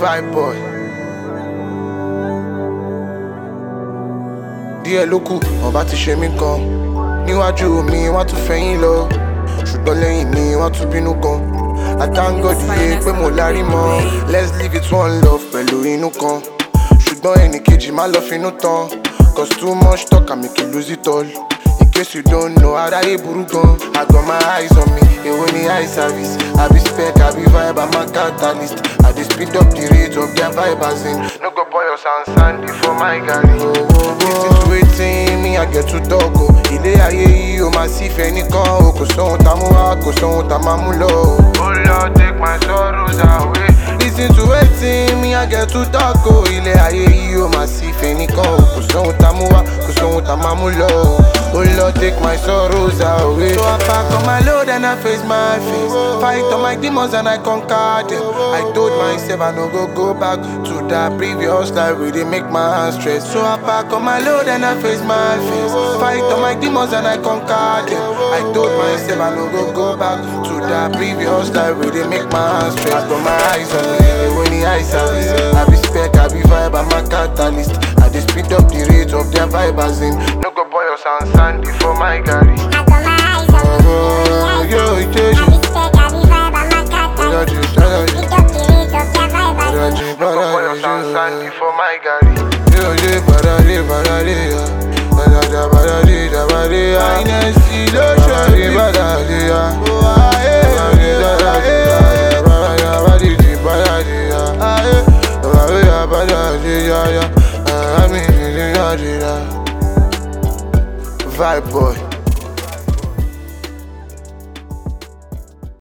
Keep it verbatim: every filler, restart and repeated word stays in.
Vibe boy. Díẹ̀ ló kù, wọ́n bá ti ṣe mí kan. Níwájú mi, wọ́n tún fẹ̀yìn lọ. Ṣùgbọ́n lẹ́yìn mi, wọ́n tún bínú gan. I thank God yé pé mo lárí mọ́. Let's live it one love pẹ̀lú inú kan. Ṣùgbọ́n ẹnì kejì má lọ finú tán. Cause too much talk can make you lose it all. In case you don't know, aráyé burú gan. I got my eyes on me, èwo ni eye service. I be spec, I be vibe, I'm a catalyst. I dey speed up the rate of their vibe as in. No go pour your sand sandy for my garri. Listen to wetin me I get to talk o. Ilé ayé yìí o máa sí fẹ́ nìkan o. Kò sóhun tá mú wá, kò sóhun tá máa mú lọ o. Oh Lord, take my sorrows away. Listen to wetin me I get to talk o. Ilé ayé yìí o máa sí fẹ́ nìkan o. Kò sóhun tá mú wá, kò sóhun tá máa mú lọ o. Oh Lord, take my sorrows away. So I pack on my load and I face my face. Fight on my demons and I conquer them. I told myself I no go go back to that previous life where they make my hands stress. So I pack on my load and I face my face. Fight on my demons and I conquer them. I told myself I no go go back to that previous life where they make my hands stress. I got my eyes on me when the eye service. I be spec, I be vibe, I'm a catalyst. I just speed up the rate of their vibe as in. No go boy your sound sandy for my garri. I got my eyes on me, oh, yo, it is I be spec, I be vibe, I'm a catalyst. Speed up the rate of their vibe as in. No go boy your sound sandy for my garri. Yo, yo, barari, barari, ya. Barada, barari, barari, ya. Highnessy, lo shari, barari, ya. Oh, aye, barari, barari, barari, barari, ya. Aye, barari, barari, ya, ya. I mean, barari, ya. Vibe boy.